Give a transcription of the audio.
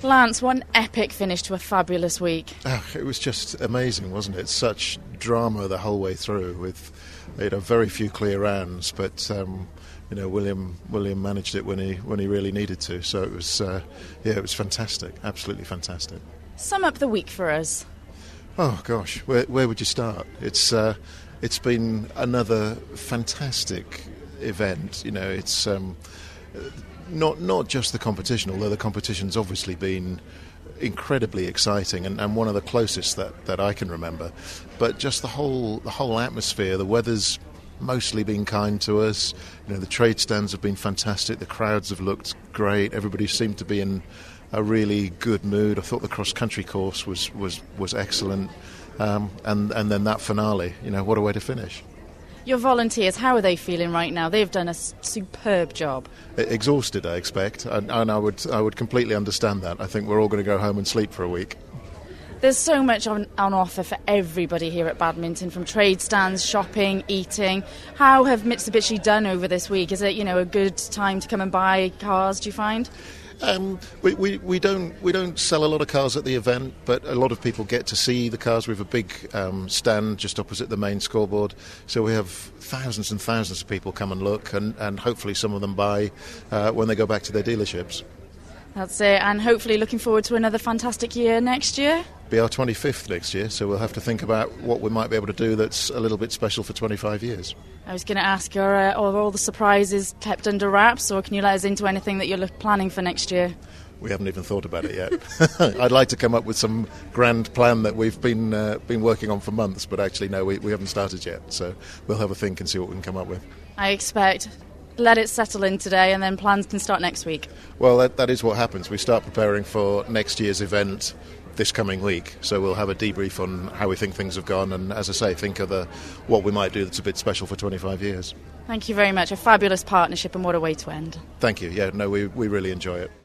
Lance, what an epic finish to a fabulous week. Oh, it was just amazing, wasn't it? Such drama the whole way through, with very few clear rounds, but William managed it when he really needed to. So it was it was fantastic, absolutely fantastic. Sum up the week for us. Oh gosh, where would you start? It's been another fantastic event. It's not just the competition, although the competition's obviously been incredibly exciting and one of the closest that I can remember. But just the whole atmosphere, the weather's mostly been kind to us. The trade stands have been fantastic. The crowds have looked great. Everybody seemed to be in a really good mood. I thought the cross-country course was excellent. And then that finale, what a way to finish. Your volunteers, how are they feeling right now? They've done a superb job. Exhausted, I expect, and I would completely understand that. I think we're all going to go home and sleep for a week. There's so much on offer for everybody here at Badminton, from trade stands, shopping, eating. How have Mitsubishi done over this week? Is it a good time to come and buy cars, do you find? We don't sell a lot of cars at the event, but a lot of people get to see the cars. We have a big stand just opposite the main scoreboard, so we have thousands and thousands of people come and look, and hopefully some of them buy when they go back to their dealerships. That's it, and hopefully looking forward to another fantastic year next year. Be our 25th next year, so we'll have to think about what we might be able to do that's a little bit special for 25 years. I was going to ask, are all the surprises kept under wraps, or can you let us into anything that you're planning for next year? We haven't even thought about it yet. I'd like to come up with some grand plan that we've been working on for months, but actually no, we haven't started yet, so we'll have a think and see what we can come up with. I expect. Let it settle in today and then plans can start next week. Well, that is what happens. We start preparing for next year's event this coming week, so we'll have a debrief on how we think things have gone, and as I say, think of what we might do that's a bit special for 25 years. Thank you very much. A fabulous partnership, and what a way to end. Thank you. Yeah, no, we really enjoy it.